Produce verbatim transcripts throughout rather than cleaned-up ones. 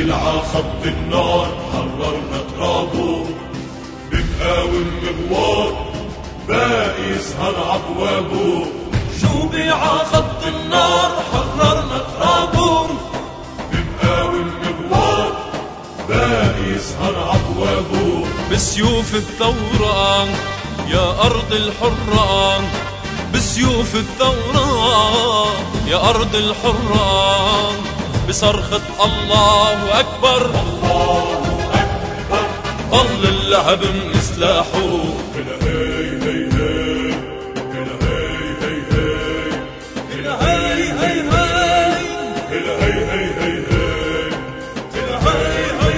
على خط النار حررنا ترابه، بمقاوم مغوار باقي يسهر عبوابه. شوبي على خط النار حررنا ترابه، بمقاوم مغوار باقي يسهر عبوابه. بسيوف الثورة يا أرض الحرة، بسيوف الثورة يا أرض الحرة، بصرخة الله أكبر الله أكبر، ضل اللهب من سلاحه. هلا هي هي هي، هلا هي هي هي، هلا هي هي هي، هلا هي هي هي، هلا هي هي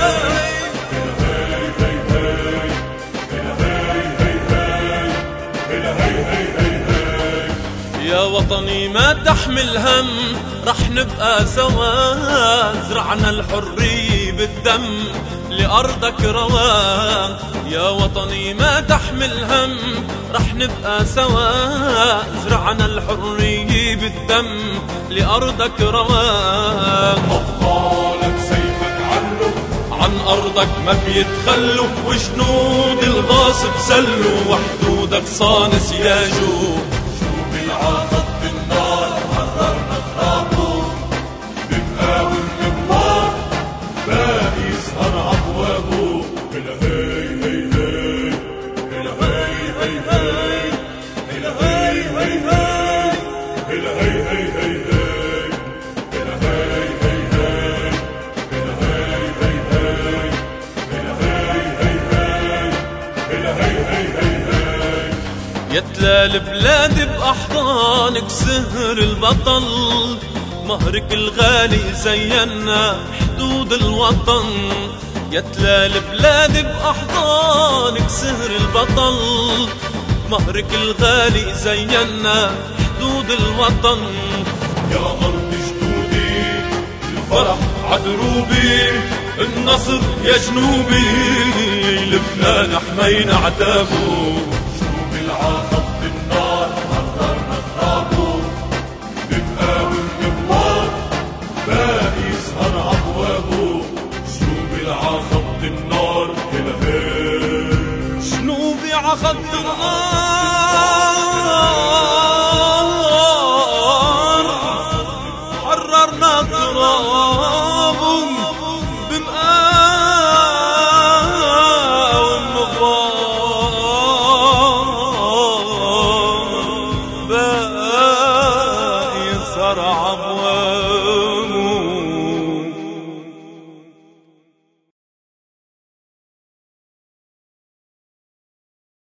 هي. يا وطني ما تحمل هم، رح نبقى سوا، زرعنا الحرية بالدم لأرضك روا. يا وطني ما تحمل هم، رح نبقى سوا، زرعنا الحرية بالدم لأرضك روا. أبطالك سيفك علو، عن أرضك ما بيتخلوا، وجنود الغاصب سلوا، وحدودك صان سياجه. على خط النار حررنا ترابه، بمقاوم مغوار باقي يسهر عبوابه. هلا هي هي هي، هلا هي هي هي، هلا هي هي هي، هلا هي هي هي، هلا هي هي هي، هلا هي هي هي، هلا هي هي هي، هلا هي هي هي. يا تلال بلاد بأحضانك سهر البطل، مهرك الغالي زينا حدود الوطن. يا تلال بلاد بأحضانك سهر البطل، مهرك الغالي زينا حدود الوطن. يا أرض جدودي الفرح عدروبي، النصر يا جنوبي، لبنان حمينا عتابه. على خط النار حررنا ترابه، بمقاوم مغوار باقي يسهر عبوابه. جنوبي على خط النار، هلا هي جنوبي على خط النار حررنا ترابه، بمقاوم مغوار باقي يسهر عبوابه.